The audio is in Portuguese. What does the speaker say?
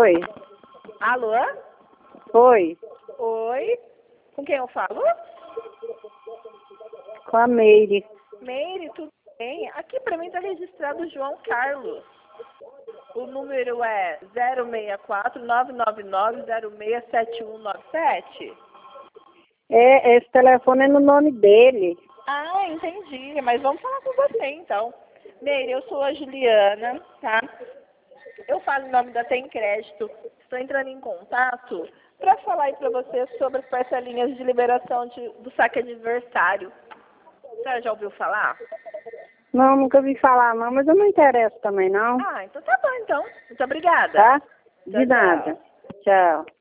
Oi. Alô? Oi. Oi? Com quem eu falo? Com a Meire. Meire, tudo bem? Aqui pra mim tá registrado João Carlos. O número é 064-999-067197. Esse telefone é no nome dele. Ah, entendi. Mas vamos falar com você então. Meire, eu sou a Juliana, tá? Eu falo em nome da Tem Crédito. Estou entrando em contato para falar aí para você sobre as parcelinhas de liberação do saque aniversário. A senhora já ouviu falar? Não, nunca vi falar não, mas eu não interesso também não. Ah, então tá bom então. Muito obrigada. Tá? Tchau, De nada. Tchau.